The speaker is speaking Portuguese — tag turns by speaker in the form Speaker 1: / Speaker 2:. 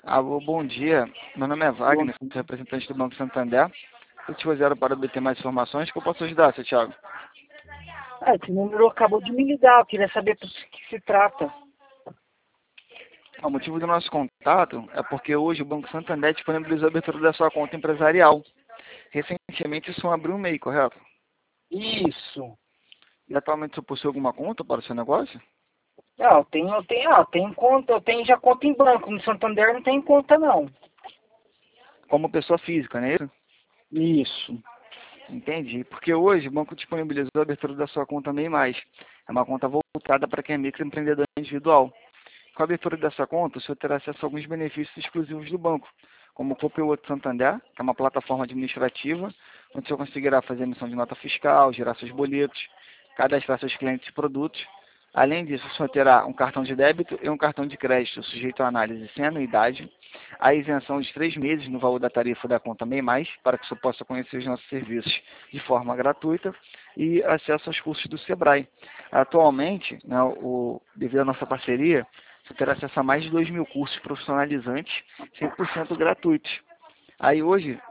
Speaker 1: Alô, bom dia. Meu nome é Wagner, sou representante do Banco Santander. Eu te fizeram para obter mais informações que eu posso ajudar, seu Thiago.
Speaker 2: Esse número acabou de me ligar, eu queria saber por que se trata.
Speaker 1: O motivo do nosso contato é porque hoje o Banco Santander disponibilizou a abertura da sua conta empresarial. Recentemente isso abriu um MEI, correto?
Speaker 2: Isso.
Speaker 1: E atualmente você possui alguma conta para o seu negócio?
Speaker 2: Não, eu tenho conta, eu tenho já conta em banco, no Santander não tem conta não.
Speaker 1: Como pessoa física, não é isso?
Speaker 2: Isso.
Speaker 1: Entendi. Porque hoje o banco disponibilizou a abertura da sua conta MEI+. É uma conta voltada para quem é microempreendedor individual. Com a abertura dessa conta, o senhor terá acesso a alguns benefícios exclusivos do banco, como o Copilot Santander, que é uma plataforma administrativa, onde o senhor conseguirá fazer emissão de nota fiscal, gerar seus boletos, cadastrar seus clientes e produtos. Além disso, o senhor terá um cartão de débito e um cartão de crédito sujeito à análise sem anuidade, a isenção de 3 meses no valor da tarifa da conta MEI+, para que o senhor possa conhecer os nossos serviços de forma gratuita e acesso aos cursos do Sebrae. Atualmente, né, devido à nossa parceria, você terá acesso a mais de 2.000 cursos profissionalizantes, 100% gratuitos. Aí hoje,